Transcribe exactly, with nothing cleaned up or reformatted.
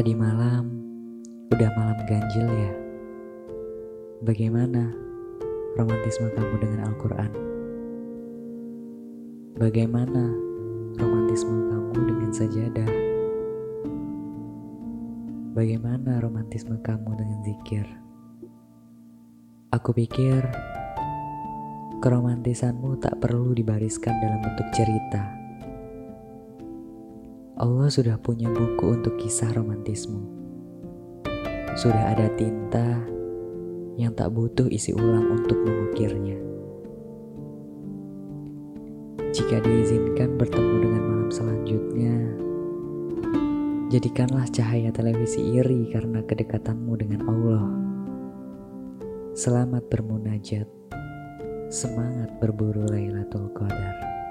Tadi malam, udah malam ganjil ya. Bagaimana romantisme kamu dengan Al-Quran? Bagaimana romantisme kamu dengan sajadah? Bagaimana romantisme kamu dengan zikir? Aku pikir keromantisanmu tak perlu dibariskan dalam bentuk cerita. Allah sudah punya buku untuk kisah romantismu. Sudah ada tinta yang tak butuh isi ulang untuk mengukirnya. Jika diizinkan bertemu dengan malam selanjutnya, jadikanlah cahaya televisi iri karena kedekatanmu dengan Allah. Selamat bermunajat, semangat berburu Lailatul Qadar.